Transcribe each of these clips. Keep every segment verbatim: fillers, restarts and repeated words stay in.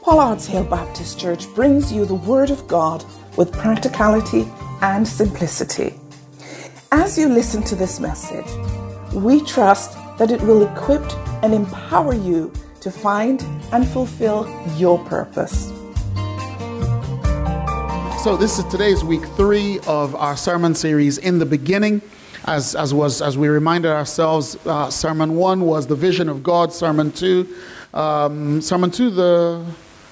Pollard's Hill Baptist Church brings you the Word of God with practicality and simplicity. As you listen to this message, we trust that it will equip and empower you to find and fulfill your purpose. So this is today's week three of our sermon series, In the Beginning. As as was as we reminded ourselves, uh, sermon one was the vision of God. Sermon two, um, sermon two, the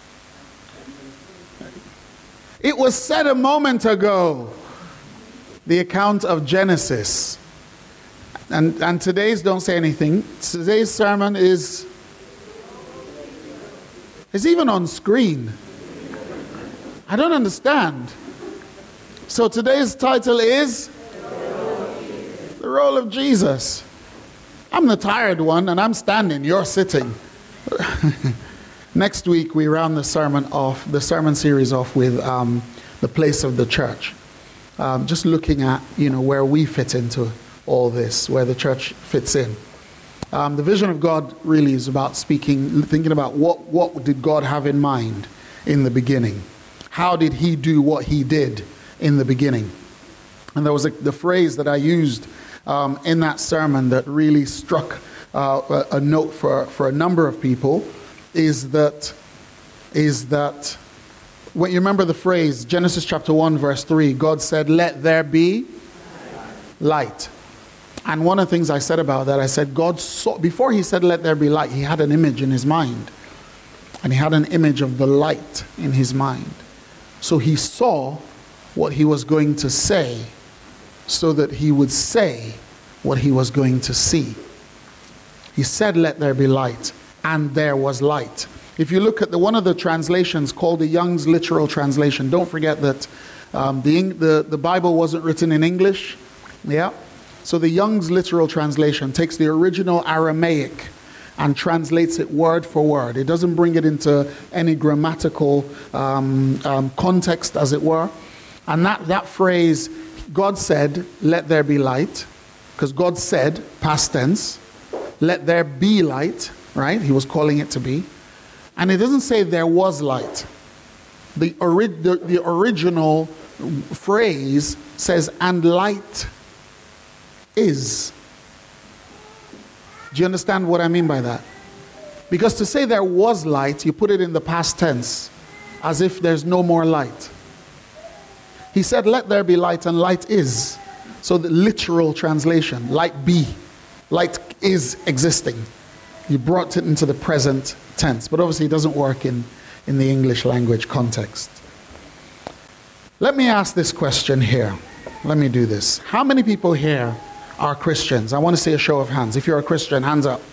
it was said a moment ago, the account of Genesis. And and today's don't say anything. Today's sermon is is even on screen. I don't understand. So today's title is The Role of Jesus. I'm the tired one and I'm standing, you're sitting. Next week we round the sermon off, the sermon series off with um, the place of the church. Um, just looking at, you know, where we fit into all this, where the church fits in. Um, the vision of God really is about speaking, thinking about what, what did God have in mind in the beginning? How did he do what he did in the beginning? And there was a, the phrase that I used um, in that sermon that really struck uh, a, a note for, for a number of people is that, is that, when you remember the phrase, Genesis chapter one, verse three, God said, let there be light. And one of the things I said about that, I said, God saw, before he said, let there be light, he had an image in his mind. And he had an image of the light in his mind. So he saw what he was going to say so that he would say what he was going to see. He said, let there be light. And there was light. If you look at the one of the translations called the Young's Literal Translation, don't forget that um, the, the, the Bible wasn't written in English. Yeah. So the Young's Literal Translation takes the original Aramaic and translates it word for word. It doesn't bring it into any grammatical um, um, context, as it were. And that, that phrase, God said, let there be light, because God said, past tense, let there be light, right? He was calling it to be. And it doesn't say there was light. The, ori- the, the original phrase says, and light is. Do you understand what I mean by that? Because to say there was light, you put it in the past tense, as if there's no more light. He said, let there be light, and light is. So the literal translation, light be. Light is existing. You brought it into the present tense, but obviously it doesn't work in, in the English language context. Let me ask this question here. Let me do this. How many people here are Christians? I want to see a show of hands. If you're a Christian, hands up.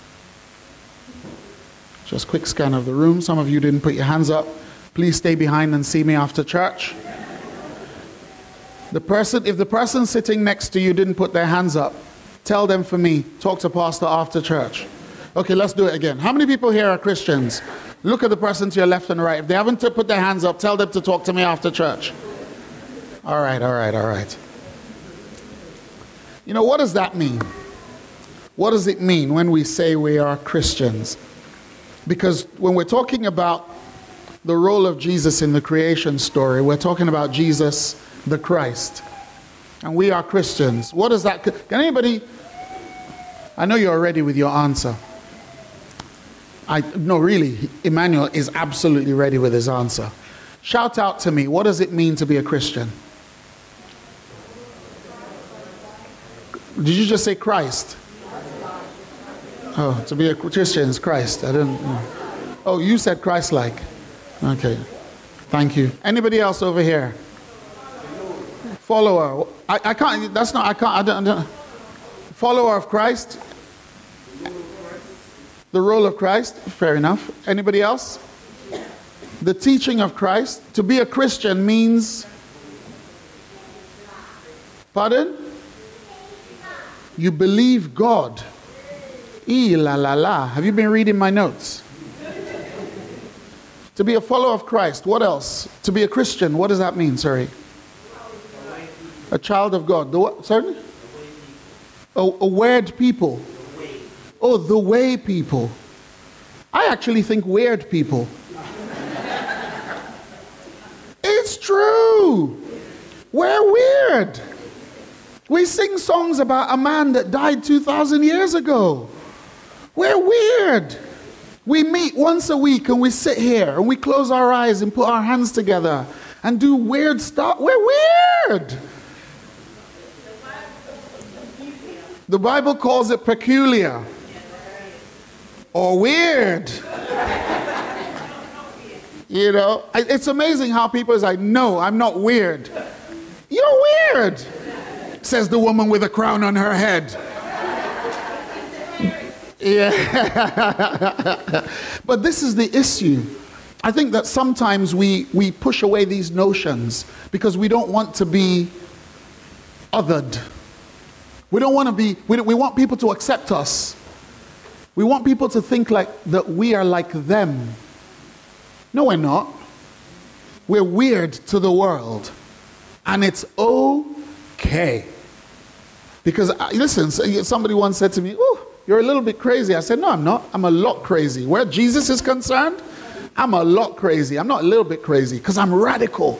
Just a quick scan of the room. Some of you didn't put your hands up. Please stay behind and see me after church. The person, if the person sitting next to you didn't put their hands up, tell them for me, talk to pastor after church. Okay, let's do it again. How many people here are Christians? Look at the person to your left and right. If they haven't put their hands up, tell them to talk to me after church. All right, all right, all right. You know, what does that mean? What does it mean when we say we are Christians? Because when we're talking about the role of Jesus in the creation story, we're talking about Jesus the Christ. And we are Christians. What does that... Can anybody... I know you're ready with your answer. I no, really, Emmanuel is absolutely ready with his answer. Shout out to me, what does it mean to be a Christian? Did you just say Christ? Oh, to be a Christian is Christ. I didn't know. Oh, you said Christ-like. Okay. Thank you. Anybody else over here? Follower. I, I can't, that's not, I can't, I don't, I don't. Follower of Christ. The role of Christ. Fair enough. Anybody else? The teaching of Christ. To be a Christian means... Pardon? You believe God. E la la la. Have you been reading my notes? To be a follower of Christ. What else? To be a Christian. What does that mean? Sorry. A child of God. The what? Sorry? A, a weird people. Oh, the way people. I actually think weird people. do. We're weird. We sing songs about a man that died two thousand years ago. We're weird. We meet once a week and we sit here and we close our eyes and put our hands together and do weird stuff. We're weird. The Bible calls it peculiar or weird. You know, it's amazing how people say, no, I'm not weird. You're weird, says the woman with a crown on her head. Yeah. But this is the issue. I think that sometimes we, we push away these notions because we don't want to be othered. We don't want to be, we, we want people to accept us. We want people to think like that we are like them. No, we're not. We're weird to the world. And it's okay. Because, listen, somebody once said to me, oh, you're a little bit crazy. I said, no, I'm not. I'm a lot crazy. Where Jesus is concerned, I'm a lot crazy. I'm not a little bit crazy because I'm radical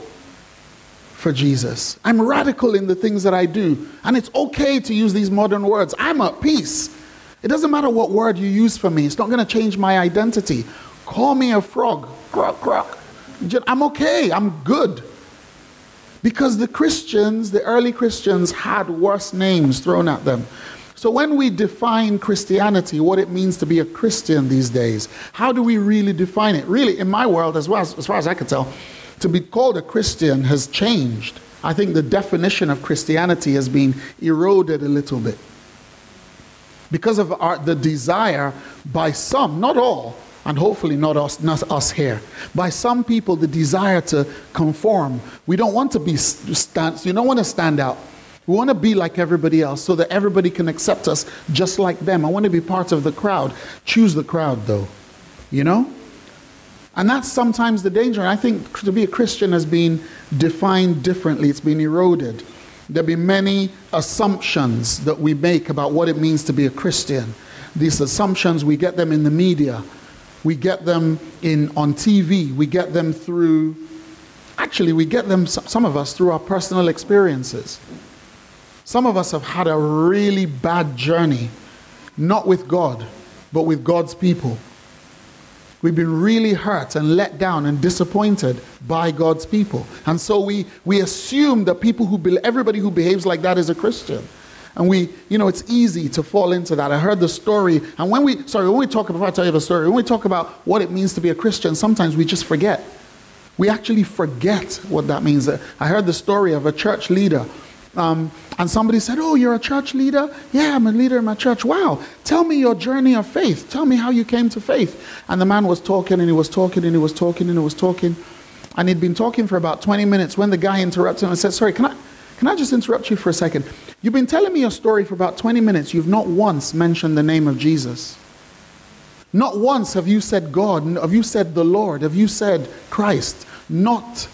for Jesus. I'm radical in the things that I do. And it's okay to use these modern words. I'm at peace. It doesn't matter what word you use for me. It's not going to change my identity. Call me a frog. Croak, croak. I'm okay. I'm good. Because the Christians, the early Christians, had worse names thrown at them. So when we define Christianity, what it means to be a Christian these days, how do we really define it? Really, in my world, as well as, as far as I can tell, to be called a Christian has changed. I think the definition of Christianity has been eroded a little bit. Because of our, the desire by some, not all, and hopefully not us, not us here, by some people, the desire to conform. We don't want to be stand, you don't want to stand out. We want to be like everybody else so that everybody can accept us just like them. I want to be part of the crowd. Choose the crowd, though. You know? And that's sometimes the danger. And I think to be a Christian has been defined differently. It's been eroded. There'll be many assumptions that we make about what it means to be a Christian. These assumptions, we get them in the media. We get them in on T V. We get them through, actually we get them, some of us, through our personal experiences. Some of us have had a really bad journey, not with God, but with God's people. We've been really hurt and let down and disappointed by God's people. And so we, we assume that people who, be, everybody who behaves like that is a Christian. And we, you know, it's easy to fall into that. I heard the story, and when we, sorry, when we talk, before I tell you the story, when we talk about what it means to be a Christian, sometimes we just forget. We actually forget what that means. I heard the story of a church leader, um, and somebody said, oh, you're a church leader? Yeah, I'm a leader in my church. Wow, tell me your journey of faith. Tell me how you came to faith. And the man was talking, and he was talking, and he was talking, and he was talking. And he'd been talking for about twenty minutes when the guy interrupted him and said, sorry, can I, can I just interrupt you for a second? You've been telling me your story for about twenty minutes. You've not once mentioned the name of Jesus. Not once have you said God, have you said the Lord, have you said Christ. Not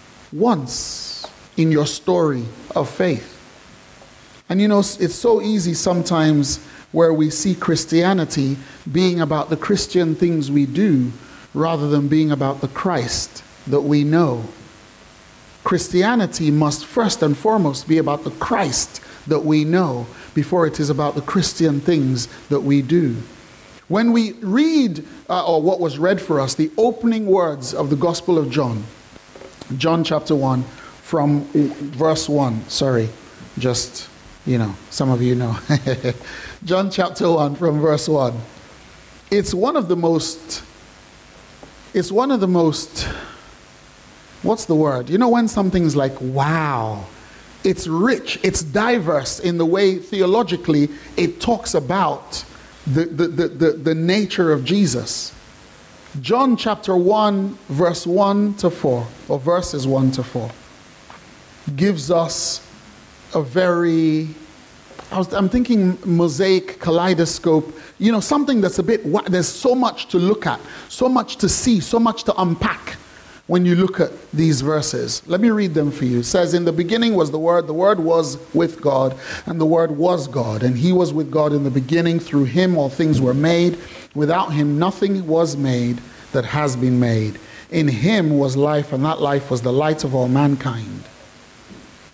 once in your story of faith. And you know, it's so easy sometimes where we see Christianity being about the Christian things we do rather than being about the Christ that we know. Christianity must first and foremost be about the Christ that we know before it is about the Christian things that we do. When we read, uh, or what was read for us, the opening words of the Gospel of John, John chapter one, from verse one, sorry, just, you know, some of you know. John chapter one from verse one. It's one of the most, it's one of the most, what's the word? You know when something's like, wow. It's rich, it's diverse in the way theologically it talks about the, the, the, the, the nature of Jesus. John chapter one, verse one to four, or verses one to four, gives us a very, I was, I'm thinking mosaic, kaleidoscope, you know, something that's a bit, there's so much to look at, so much to see, so much to unpack when you look at these verses. Let me read them for you. It says, in the beginning was the Word, the Word was with God, and the Word was God, and He was with God in the beginning. Through Him all things were made. Without Him nothing was made that has been made. In Him was life, and that life was the light of all mankind.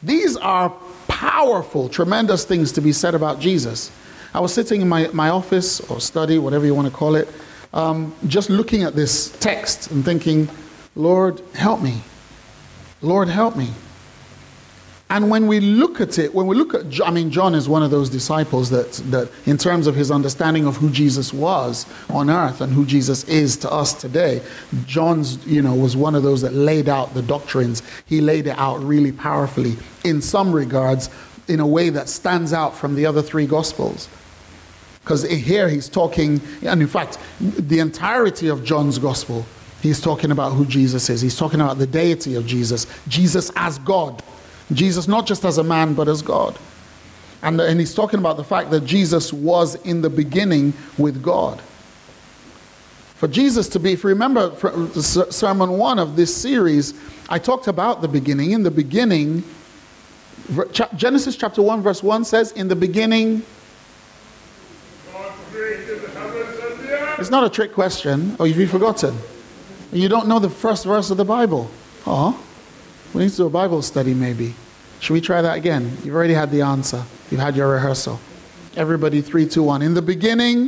These are powerful, tremendous things to be said about Jesus. I was sitting in my, my office or study, whatever you want to call it, um, just looking at this text and thinking, Lord, help me. Lord, help me. And when we look at it, when we look at, I mean, John is one of those disciples that, that in terms of his understanding of who Jesus was on earth and who Jesus is to us today, John's, you know, was one of those that laid out the doctrines. He laid it out really powerfully in some regards, in a way that stands out from the other three Gospels. Because here he's talking, and in fact, the entirety of John's Gospel, he's talking about who Jesus is. He's talking about the deity of Jesus, Jesus as God. Jesus not just as a man, but as God. And, and he's talking about the fact that Jesus was in the beginning with God. For Jesus to be, if you remember sermon one of this series, I talked about the beginning. In the beginning, Genesis chapter one verse one says, in the beginning, God created the heavens and the earth. It's not a trick question. Or have you forgotten? You don't know the first verse of the Bible. Oh, we need to do a Bible study maybe. Should we try that again? You've already had the answer. You've had your rehearsal. Everybody, three, two, one. In the beginning.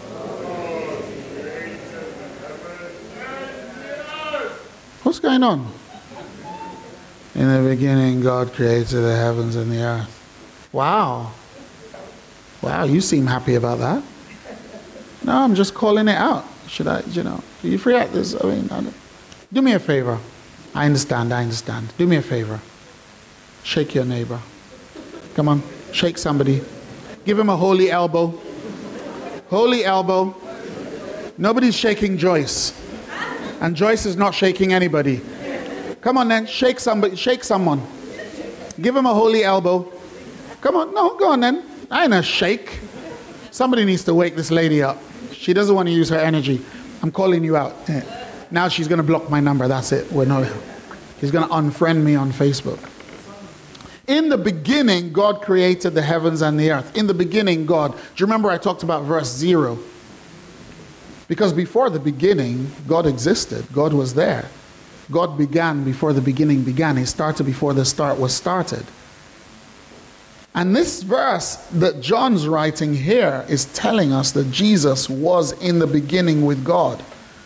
What's going on? In the beginning, God created the heavens and the earth. Wow. Wow, you seem happy about that. No, I'm just calling it out. Should I, you know, do you forget this? I mean, I don't, do me a favor. I understand, I understand. Do me a favor. Shake your neighbor. Come on, shake somebody. Give him a holy elbow. Holy elbow. Nobody's shaking Joyce. And Joyce is not shaking anybody. Come on then, shake somebody, shake someone. Give him a holy elbow. Come on, no, go on then. I ain't a shake. Somebody needs to wake this lady up. She doesn't want to use her energy. I'm calling you out. Now she's going to block my number. That's it. We're not. She's going to unfriend me on Facebook. In the beginning, God created the heavens and the earth. In the beginning, God. Do you remember I talked about verse zero? Because before the beginning, God existed. God was there. God began before the beginning began. He started before the start was started. And this verse that John's writing here is telling us that Jesus was in the beginning with God.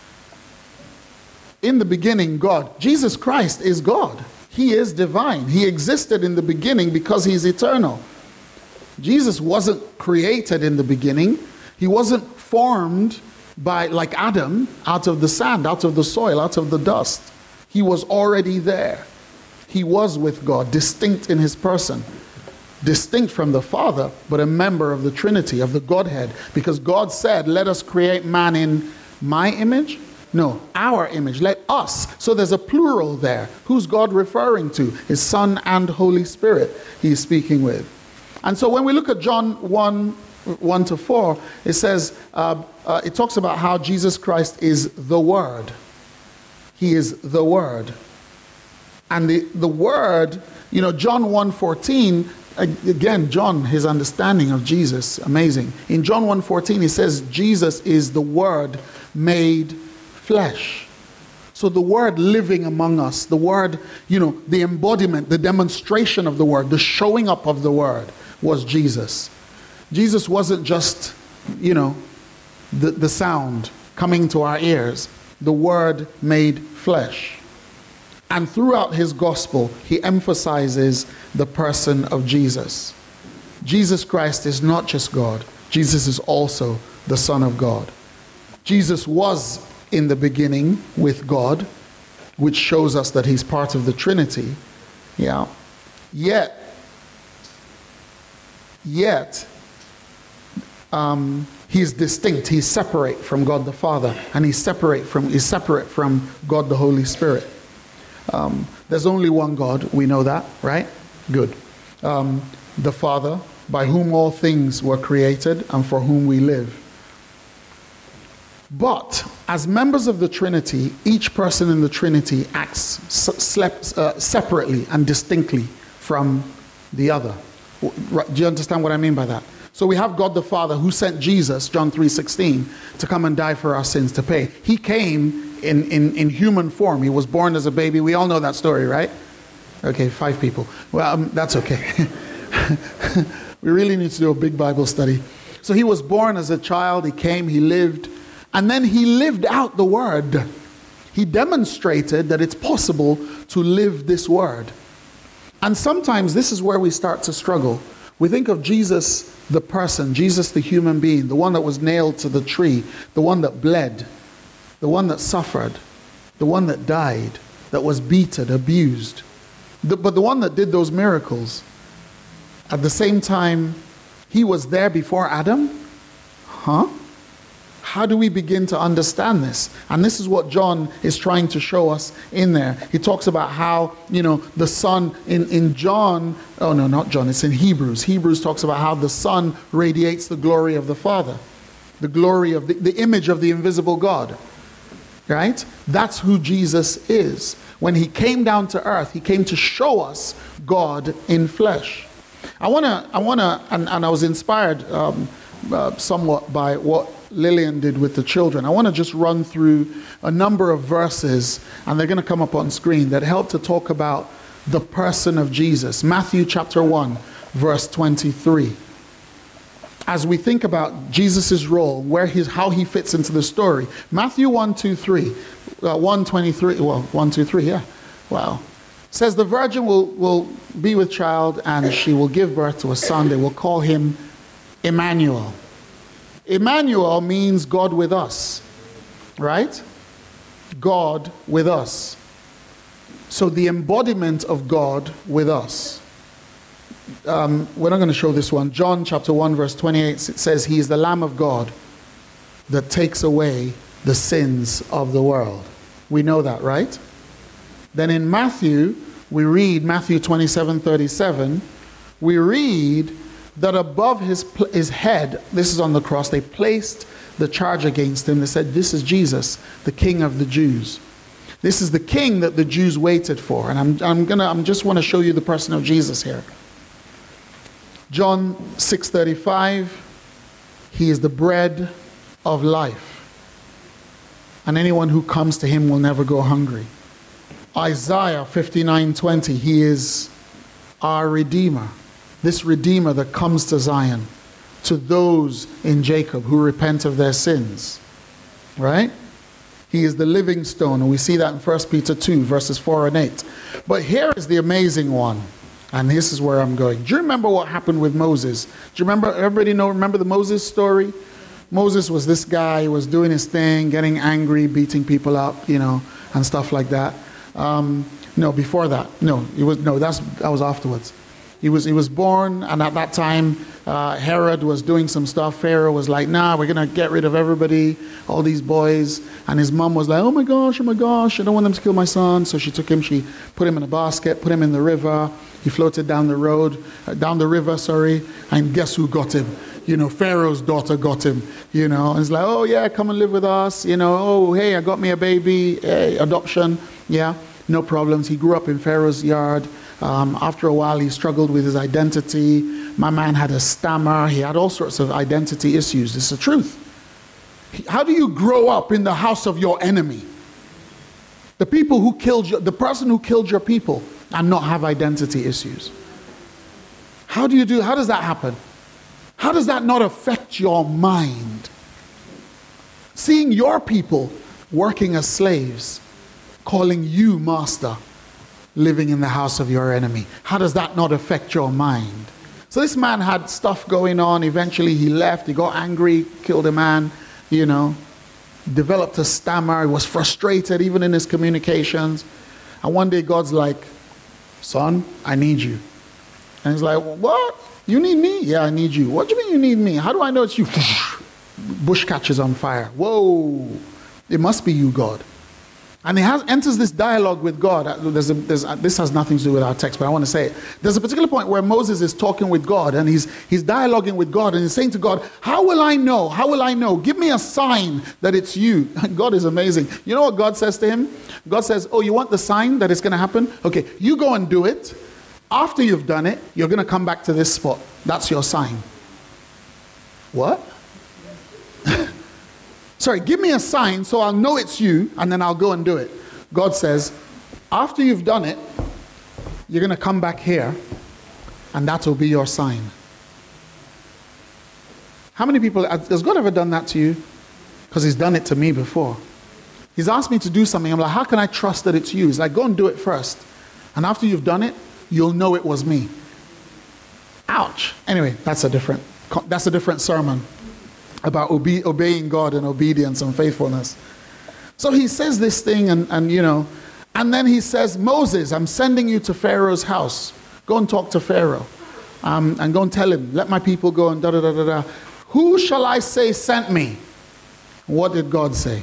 In the beginning, God. Jesus Christ is God. He is divine. He existed in the beginning because he's eternal. Jesus wasn't created in the beginning. He wasn't formed by, like Adam, out of the sand, out of the soil, out of the dust. He was already there. He was with God, distinct in his person. Distinct from the Father, but a member of the Trinity, of the Godhead. Because God said, let us create man in my image. No, our image. Let us. So there's a plural there. Who's God referring to? His Son and Holy Spirit he's speaking with. And so when we look at John one, one to four, it says, uh, uh, it talks about how Jesus Christ is the Word. He is the Word. And the, the Word, you know, John one fourteen, again, John, his understanding of Jesus, amazing. In John one fourteen, he says, Jesus is the Word made flesh. So the Word living among us, the Word, you know, the embodiment, the demonstration of the Word, the showing up of the Word was Jesus. Jesus wasn't just, you know, the, the sound coming to our ears. The Word made flesh. And throughout his gospel, he emphasizes the person of Jesus. Jesus Christ is not just God. Jesus is also the Son of God. Jesus was in the beginning with God, which shows us that he's part of the Trinity. Yeah. Yet, yet, um, he's distinct. He's separate from God the Father, and he's separate from he's separate from God the Holy Spirit. Um, there's only one God. We know that, right? Good. Um, the Father, by whom all things were created and for whom we live. But as members of the Trinity, each person in the Trinity acts slept, uh, separately and distinctly from the other. Do you understand what I mean by that? So we have God the Father who sent Jesus, John three sixteen, to come and die for our sins to pay. He came in, in, in human form. He was born as a baby. We all know that story, right? Okay, five people. Well, um, that's okay. We really need to do a big Bible study. So he was born as a child, he came, he lived, and then he lived out the word. He demonstrated that it's possible to live this word. And sometimes this is where we start to struggle. We think of Jesus, the person, Jesus, the human being, the one that was nailed to the tree, the one that bled, the one that suffered, the one that died, that was beaten, abused, the, but the one that did those miracles. At the same time, he was there before Adam? Huh? How do we begin to understand this? And this is what John is trying to show us in there. He talks about how, you know, the Son in, in John, oh no, not John, it's in Hebrews. Hebrews talks about how the Son radiates the glory of the Father, the glory of the, the image of the invisible God. Right? That's who Jesus is. When he came down to earth, he came to show us God in flesh. I want to, I want to, and, and I was inspired um, uh, somewhat by what Lillian did with the children. I want to just run through a number of verses, and they're going to come up on screen, that help to talk about the person of Jesus. Matthew chapter one, verse twenty-three. As we think about Jesus' role, where his, how he fits into the story. Matthew one, two, three. Uh, one twenty-three, well, one, two, three, yeah. Wow. It says, the virgin will, will be with child, and she will give birth to a son. They will call him Emmanuel. Emmanuel means God with us, right? God with us. So the embodiment of God with us. Um, we're not going to show this one. John chapter one verse twenty-eight, it says, he is the Lamb of God that takes away the sins of the world. We know that, right? Then in Matthew, we read, Matthew twenty-seven thirty-seven, we read that above his, his head, this is on the cross, they placed the charge against him. They said, this is Jesus, the King of the Jews. This is the King that the Jews waited for. And I'm, I'm gonna, I'm just want to show you the person of Jesus here. John six thirty-five, he is the bread of life. And anyone who comes to him will never go hungry. Isaiah fifty-nine twenty, he is our Redeemer. This Redeemer that comes to Zion, to those in Jacob who repent of their sins. Right? He is the living stone, and we see that in First Peter two, verses four and eight. But here is the amazing one, and this is where I'm going. Do you remember what happened with Moses? Do you remember, everybody know, remember the Moses story? Moses was this guy who was doing his thing, getting angry, beating people up, you know, and stuff like that. Um, no, before that. No, it was, no, that's, that was afterwards. He was, he was born, and at that time, uh, Herod was doing some stuff. Pharaoh was like, nah, we're going to get rid of everybody, all these boys. And his mom was like, oh my gosh, oh my gosh, I don't want them to kill my son. So she took him, she put him in a basket, put him in the river. He floated down the road, uh, down the river, sorry. And guess who got him? You know, Pharaoh's daughter got him, you know. And it's like, oh yeah, come and live with us. You know, oh, hey, I got me a baby, hey, adoption. Yeah, no problems. He grew up in Pharaoh's yard. Um, after a while, he struggled with his identity. My man had a stammer. He had all sorts of identity issues. This is the truth. How do you grow up in the house of your enemy? The people who killed you, the person who killed your people, and not have identity issues. How do you do, how does that happen? How does that not affect your mind? Seeing your people working as slaves, calling you master, living in the house of your enemy. How does that not affect your mind? So this man had stuff going on. Eventually he left. He got angry, killed a man, you know, developed a stammer. He was frustrated even in his communications. And one day God's like, son, I need you. And he's like, what? You need me? Yeah, I need you. What do you mean you need me? How do I know it's you? Bush catches on fire. Whoa. It must be you, God. And he has, enters this dialogue with God. There's a, there's a, this has nothing to do with our text, but I want to say it. There's a particular point where Moses is talking with God, and he's, he's dialoguing with God, and he's saying to God, how will I know? How will I know? Give me a sign that it's you. God is amazing. You know what God says to him? God says, oh, you want the sign that it's going to happen? Okay, you go and do it. After you've done it, you're going to come back to this spot. That's your sign. What? Sorry, give me a sign so I'll know it's you, and then I'll go and do it. God says, after you've done it, you're going to come back here, and that will be your sign. How many people, has God ever done that to you? Because he's done it to me before. He's asked me to do something. I'm like, how can I trust that it's you? He's like, go and do it first. And after you've done it, you'll know it was me. Ouch. Anyway, that's a different, that's a different sermon about obe- obeying God and obedience and faithfulness. So he says this thing, and, and you know, and then he says, Moses, I'm sending you to Pharaoh's house. Go and talk to Pharaoh. Um, and go and tell him, let my people go and da da da da da. Who shall I say sent me? What did God say?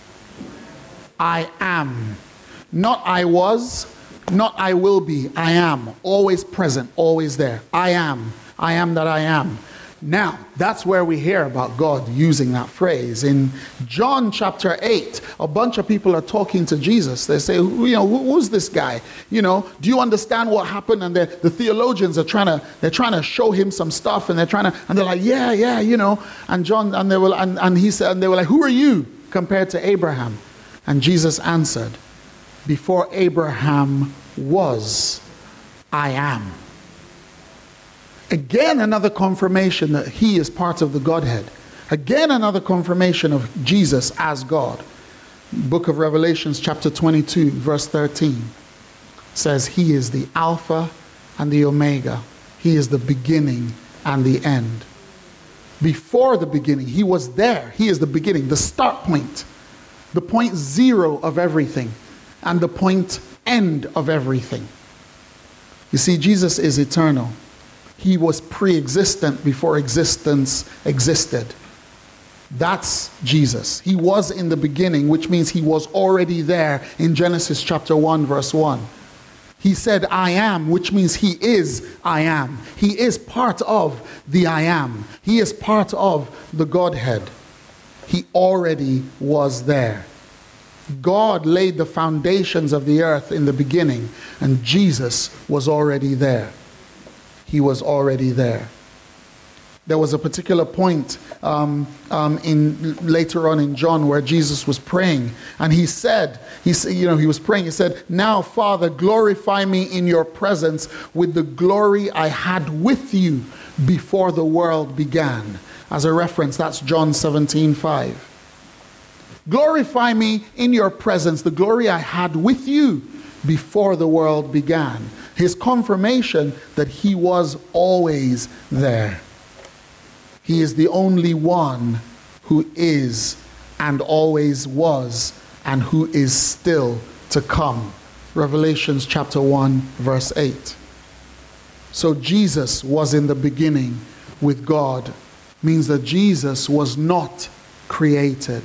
I am. Not I was, not I will be. I am. Always present, always there. I am. I am that I am. Now, that's where we hear about God using that phrase. In John chapter eight, a bunch of people are talking to Jesus. They say, you know, who, who's this guy? You know, do you understand what happened? And the theologians are trying to, they're trying to show him some stuff, and they're trying to, and they're like, yeah, yeah, you know. And John, and they were, and, and he said, and they were like, who are you compared to Abraham? And Jesus answered, before Abraham was, I am. Again, another confirmation that he is part of the Godhead. Again, another confirmation of Jesus as God. Book of Revelations, chapter twenty-two, verse thirteen, says he is the Alpha and the Omega. He is the beginning and the end. Before the beginning, he was there. He is the beginning, the start point, the point zero of everything, and the point end of everything. You see, Jesus is eternal. He was pre-existent before existence existed. That's Jesus. He was in the beginning, which means he was already there in Genesis chapter one, verse one. He said, I am, which means he is I am. He is part of the I am. He is part of the Godhead. He already was there. God laid the foundations of the earth in the beginning, and Jesus was already there. He was already there. There was a particular point um, um, in later on in John where Jesus was praying, and he said, he said, you know, he was praying. He said, "Now, Father, glorify me in your presence with the glory I had with you before the world began." As a reference, that's John seventeen five. Glorify me in your presence, the glory I had with you before the world began. His confirmation that he was always there. He is the only one who is and always was and who is still to come. Revelations chapter one, verse eight. So Jesus was in the beginning with God. Means that Jesus was not created.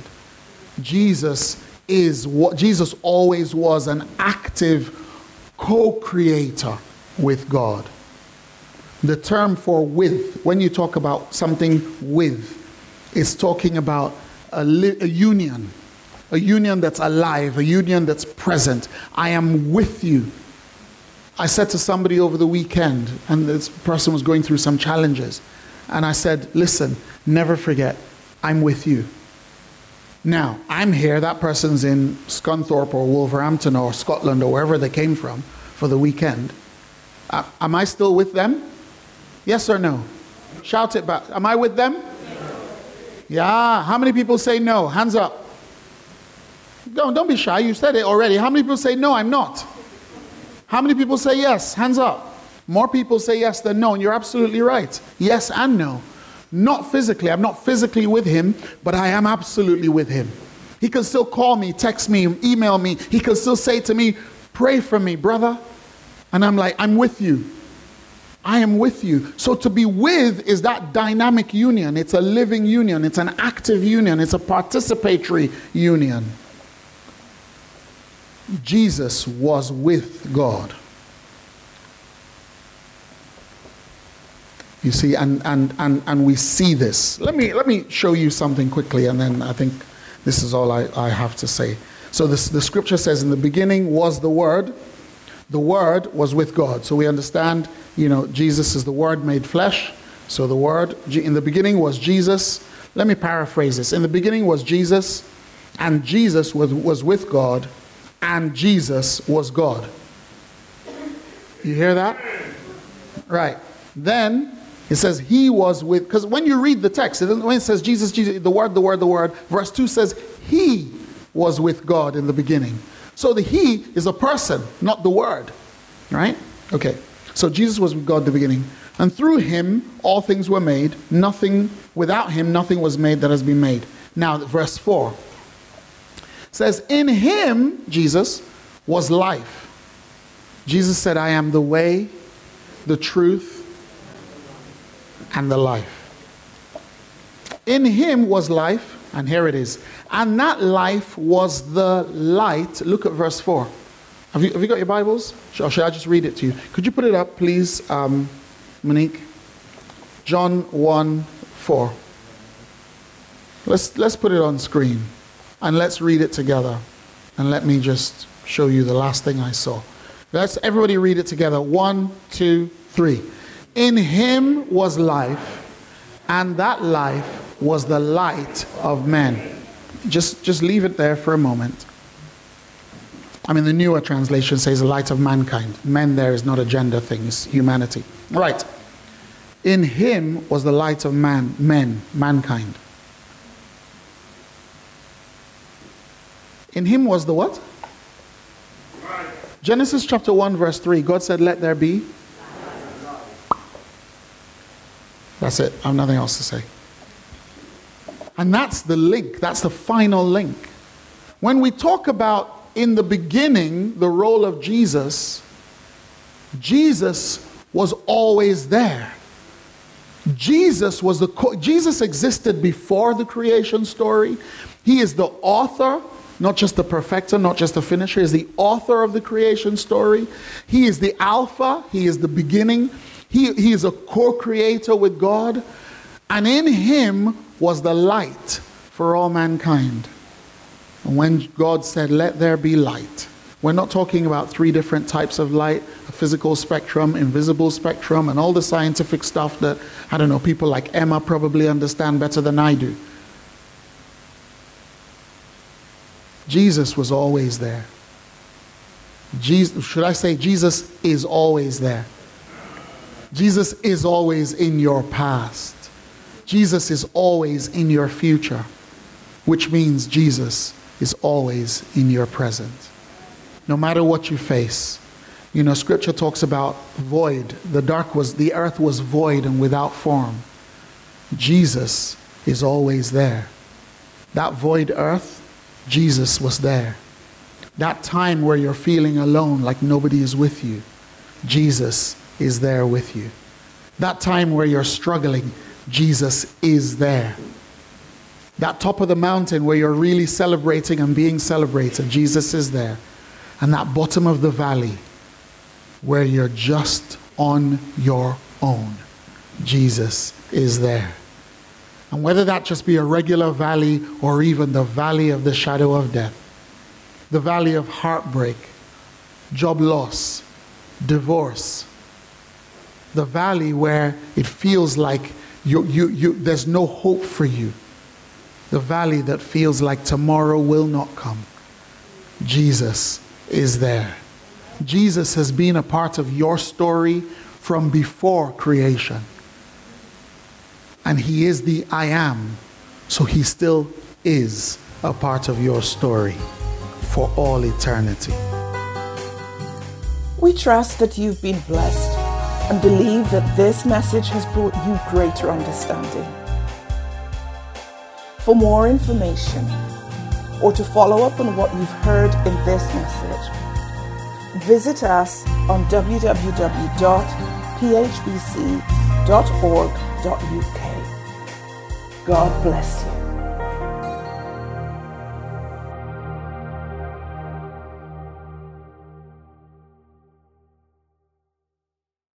Jesus is what Jesus always was, an active co-creator with God. The term for with, when you talk about something with, is talking about a, li- a union, a union that's alive, a union that's present. I am with you. I said to somebody over the weekend, and this person was going through some challenges, and I said, listen, never forget, I'm with you. Now, I'm here, that person's in Scunthorpe or Wolverhampton or Scotland or wherever they came from for the weekend. Uh, am I still with them? Yes or no? Shout it back. Am I with them? Yeah. How many people say no? Hands up. Don't, don't be shy. You said it already. How many people say no, I'm not? How many people say yes? Hands up. More people say yes than no, and you're absolutely right. Yes and no. Not physically. I'm not physically with him, but I am absolutely with him. He can still call me, text me, email me. He can still say to me, pray for me, brother. And I'm like, I'm with you. I am with you. So to be with is that dynamic union. It's a living union. It's an active union. It's a participatory union. Jesus was with God. You see, and, and, and, and we see this. Let me let me show you something quickly, and then I think this is all I, I have to say. So this, the scripture says, in the beginning was the Word. The Word was with God. So we understand, you know, Jesus is the Word made flesh. So the Word, in the beginning was Jesus. Let me paraphrase this. In the beginning was Jesus, and Jesus was, was with God, and Jesus was God. You hear that? Right. Then it says he was with, because when you read the text, it doesn't, when it says Jesus, Jesus, the word, the word, the word, verse two says he was with God in the beginning. So the he is a person, not the word. Right? Okay. So Jesus was with God in the beginning. And through him, all things were made. Nothing, without him, nothing was made that has been made. Now, verse four says, in him, Jesus, was life. Jesus said, I am the way, the truth, and the life. In him was life, and here it is. And that life was the light. Look at verse four. Have you, have you got your Bibles? Or should I just read it to you? Could you put it up, please, um, Monique? John one four. Let's, let's put it on screen. And let's read it together. And let me just show you the last thing I saw. Let's everybody read it together. One, two, three. In him was life, and that life was the light of men. Just, just leave it there for a moment. I mean, the newer translation says the light of mankind. Men there is not a gender thing, it's humanity. Right. In him was the light of man, men, mankind. In him was the what? Genesis chapter one verse three. God said, let there be. That's it. I have nothing else to say. And that's the link. That's the final link. When we talk about in the beginning the role of Jesus, Jesus was always there. Jesus was the co- Jesus existed before the creation story. He is the author, not just the perfecter, not just the finisher. He is the author of the creation story. He is the Alpha. He is the beginning. He, he is a co-creator with God. And in him was the light for all mankind. And when God said, let there be light, we're not talking about three different types of light, a physical spectrum, invisible spectrum, and all the scientific stuff that, I don't know, people like Emma probably understand better than I do. Jesus was always there. Jesus, should I say Jesus is always there? Jesus is always in your past. Jesus is always in your future, which means Jesus is always in your present. No matter what you face. You know, scripture talks about void. The dark was, the earth was void and without form. Jesus is always there. That void earth, Jesus was there. That time where you're feeling alone, like nobody is with you, Jesus is there with you. That time where you're struggling, Jesus is there. That top of the mountain where you're really celebrating and being celebrated, Jesus is there. And that bottom of the valley where you're just on your own, Jesus is there. And whether that just be a regular valley or even the valley of the shadow of death, the valley of heartbreak, job loss, divorce, the valley where it feels like you, you, you, there's no hope for you, the valley that feels like tomorrow will not come, Jesus is there. Jesus has been a part of your story from before creation. And he is the I am, so he still is a part of your story for all eternity. We trust that you've been blessed and believe that this message has brought you greater understanding. For more information or to follow up on what you've heard in this message, visit us on w w w dot p h b c dot org dot u k. God bless you.